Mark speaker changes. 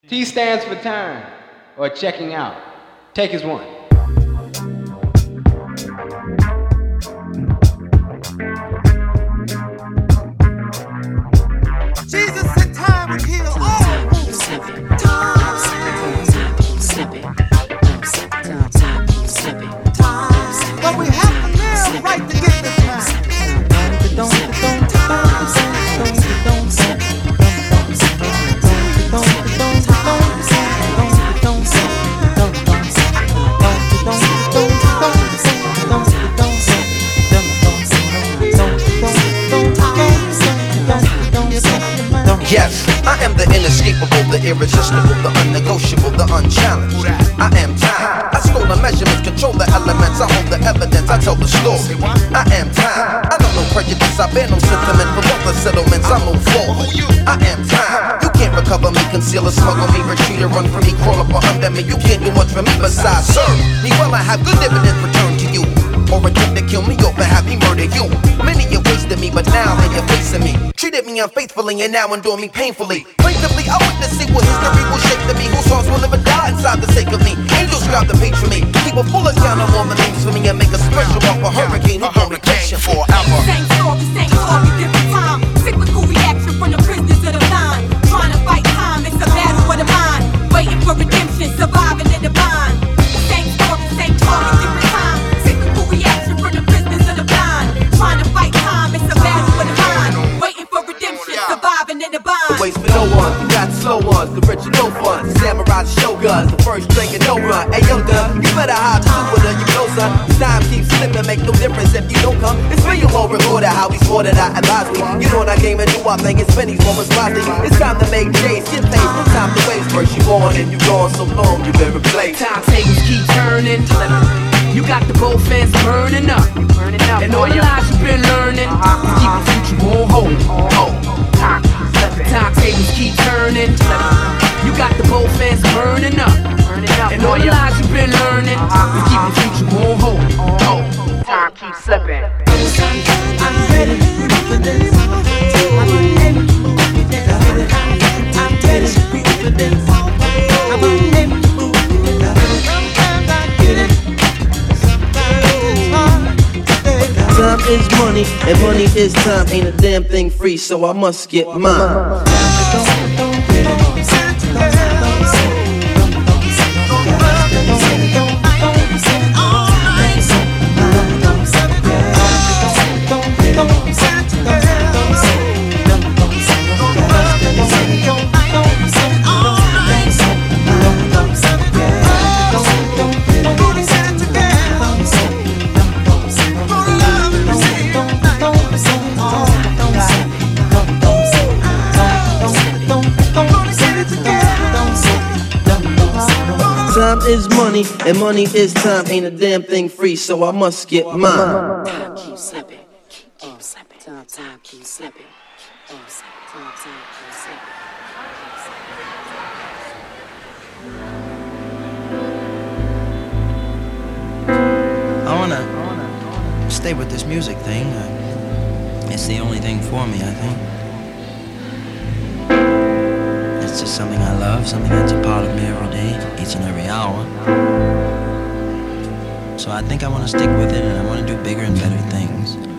Speaker 1: T stands for time or checking out. Take as one.
Speaker 2: Jesus said time would heal all wounds. Time keeps slipping. Time keeps slipping. But we have to live right to get the time.
Speaker 3: Yes, I am the inescapable, the irresistible, the unnegotiable, the unchallenged. I am time. I stole the measurements, control the elements. I hold the evidence, I tell the story. I am time. I know no prejudice, I bear no sentiment. With other settlements, I move forward. I am time. You can't recover me, conceal or smuggle me, retreat or run from me, crawl up or under me. You can't do much for me besides serve me. Well, I have good dividends returned to you. Or attempt to kill me, or have me murder you. Many have wasted me, but now they are facing me. Treated me unfaithfully and now endure me painfully. Plaintively, I witness see what history will shape to me. Whose hearts will live and die inside the sake of me. Angels grab the page for me. People full account of all the names for me and make a special off a hurricane who gon' catch you forever.
Speaker 4: Same story, different time. Cyclical reaction from the prisoners of the line. Trying to fight time, it's a battle for the mind. Waiting for redemption, surviving in the bind. Same story, different time. Cyclical reaction from the prisoners of the blind. Trying to fight time, it's a battle for the mind. Waiting for redemption, surviving in the bind.
Speaker 3: Waits for no one, you got the slow ones, the rich and no fun. Samurai shoguns, the first drink and no run. Hey yo, done, you better hide too with her, you know son. Time keeps slipping, make no difference if you don't come. It's for you won't record it, how we scored it, I advise me. You know when I came and do I think it's pennies for responsibility. It's time to make days, get paid, no time to waste. First you on and you gone so long, you been replaced.
Speaker 5: Timetables keep turning. You got the both ends burning up. And all the lies you've been learning, you keep the future on hold. Timetables keep turning. You got the both ends burning up. And all the lies you've been learning, you keep the future on hold. Time keeps slipping.
Speaker 2: I'm ready for this. I'm ready for this. I'm ready.
Speaker 3: Time is money, and money is time. Ain't a damn thing free, so I must get mine. Time is money, and money is time. Ain't a damn thing free, so I must get mine.
Speaker 5: Time keeps slipping. Keep slipping. Time keeps slipping. Time keeps slipping.
Speaker 6: I wanna stay with this music thing. It's the only thing for me, I think. It's just something I love, something that's a part of me every day, each and every hour. So I think I want to stick with it, and I want to do bigger and better things.